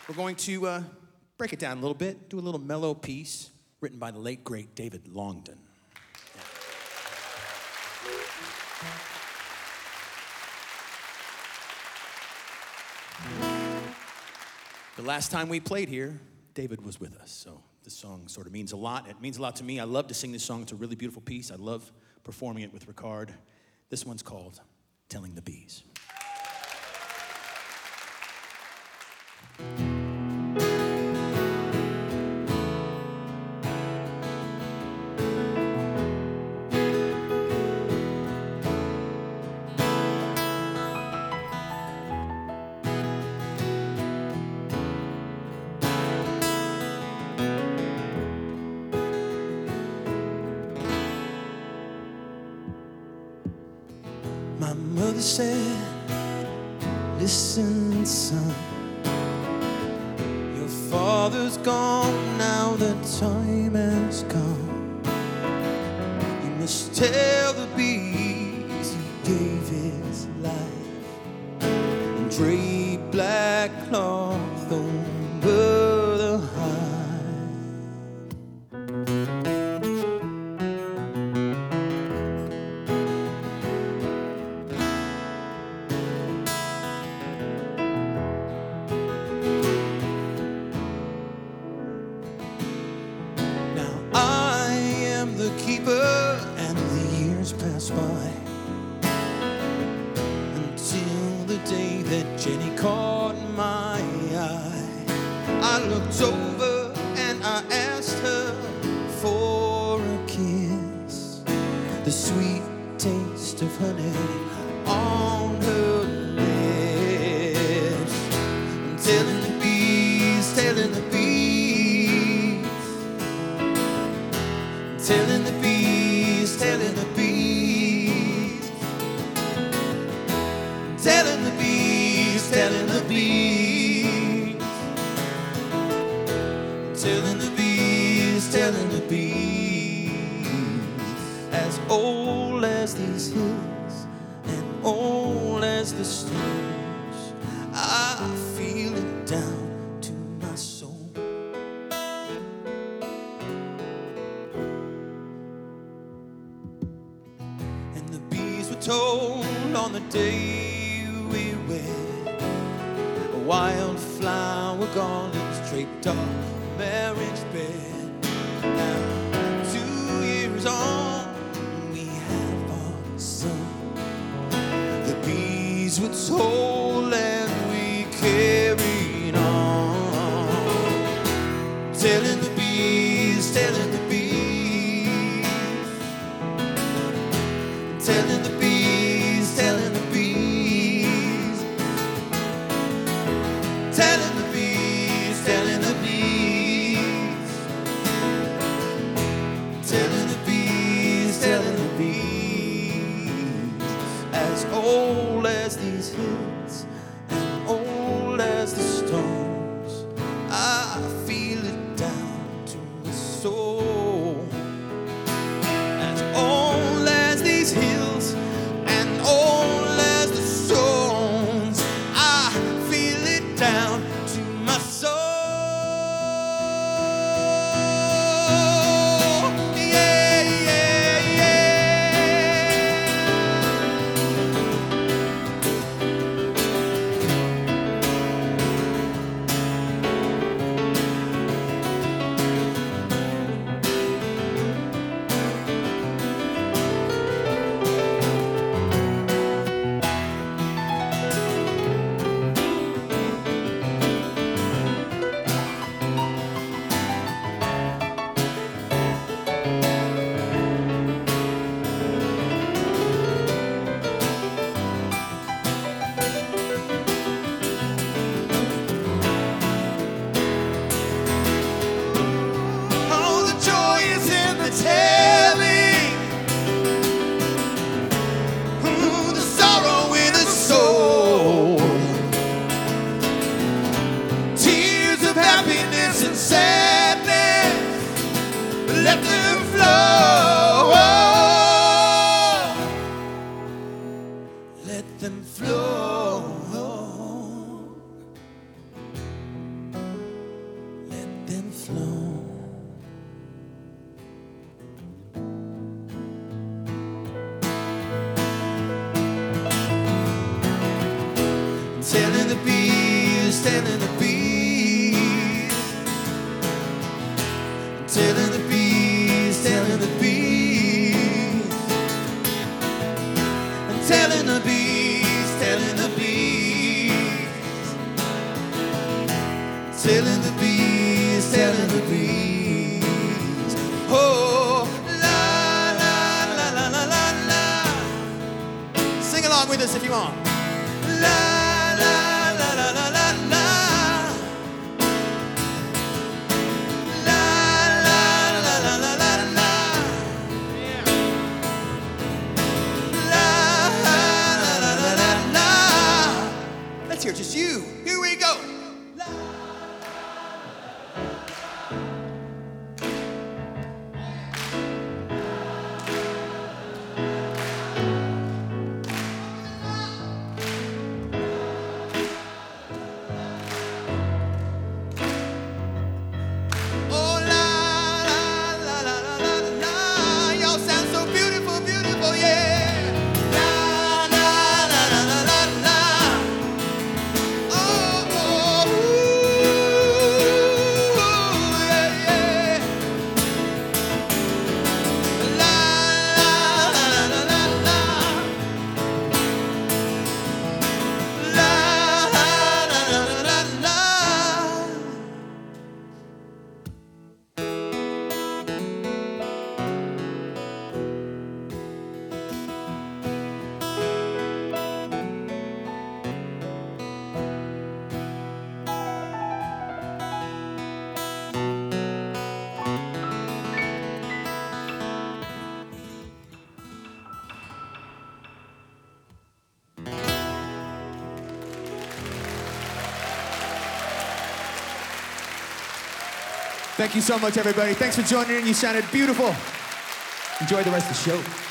We're going to break it down a little bit, do a little mellow piece written by the late, great David Longdon. The last time we played here, David was with us, so this song sort of means a lot. It means a lot to me. I love to sing this song. It's a really beautiful piece. I love performing it with Ricard. This one's called Telling the Bees. My mother said, listen, son, your father's gone, now the time has come. You must tell the bees he gave his life and drape black cloth over the hive. Keeper, and the years pass by until the day that Jenny caught my eye. I looked over and I asked her for a kiss, the sweet taste of honey on her lips. I'm telling the bees, telling the bees, telling the bees, telling the bees, telling the bees, telling the bees, telling the bees, telling the bees. As old as these hills and old as the stones, I feel it down to my soul. Told on the day we wed, a wildflower garlands draped our marriage bed. Now 2 years on, we have our son. The bees were told and we carried on, telling the bees, telling the bees, telling the bees, telling the bees, telling the bees, telling the bees, telling the bees, telling the bees. As old as these hills and old as the stones, I feel it down to my soul. As old as these hills and old as the stones, I feel it down to my soul. Yeah, yeah, yeah. Oh, the joy is in the telling. Ooh, the sorrow in the soul. Tears of happiness and sadness, let them flow. Let them flow. overflow. Telling the bees, telling the bees, telling the bees, telling the bees, I'm telling the bees, telling the bees, telling the bees, telling the bees. Oh, la la la la la la la. Sing along with us if you want. La. Let's hear just you. Here we go. Thank you so much, everybody. Thanks for joining in. You sounded beautiful. Enjoy the rest of the show.